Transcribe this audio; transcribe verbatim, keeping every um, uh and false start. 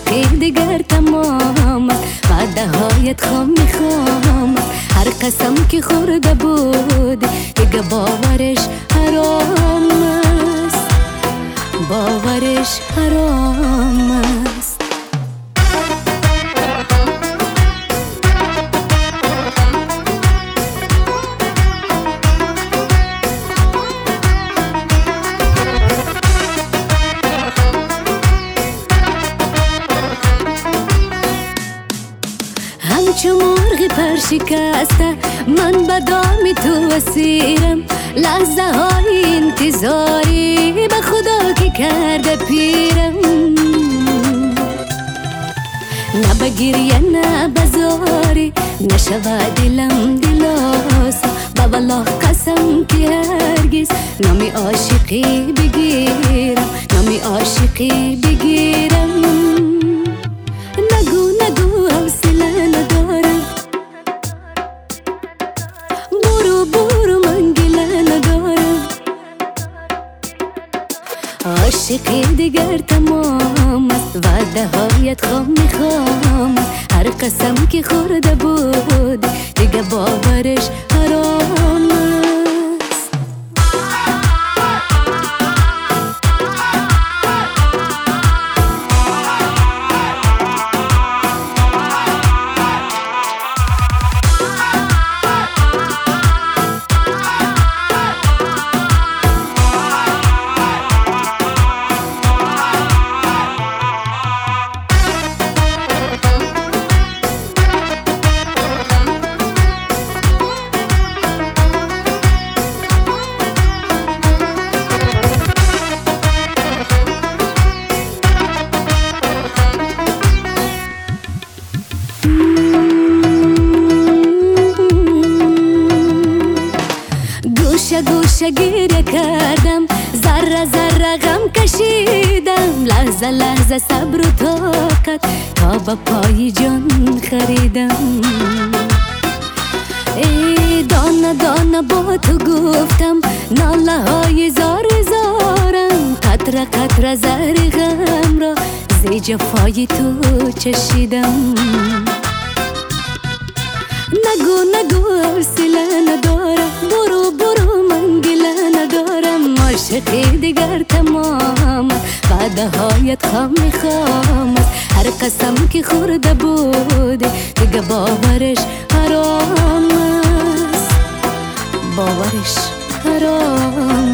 عاشقی دیگر تمام است، وعده هایت خام میخوام، هر قسم که خورده بود دیگه باورش حرام است، باورش حرام است. همچو مرغ پر شکسته من به دام تو اسیرم، لحظه های انتظاری به خدا که کرده پیرم، نه به گریه نه به زاری نشود دلم دلاسا، به والله قسم که هرگز نامی عاشقی بگیرم، نامی عاشقی بگیرم. نگو نگو حوصله ندارم، برو برو من گله ندارم، عاشقی دیگر تمام است، وعده هایت خام میخوام، هر قسم که خورده بود دیگه باورش حرام است. گوشه گوشه گیره کردم، ذره ذره غم کشیدم، لحظه لحظه صبر و طاقت تا به پای جان خریدم. ای دانه دانه با تو گفتم، ناله های زار زارم، قطره قطره زهر غم را زی جفای تو چشیدم. نگو نگو حوصله ندارم، برو برو من گله ندارم، عاشقی دیگر تمام، وعده هایت خام میخوام، هر قسم که خورده بود دیگه باورش حرام است، باورش حرام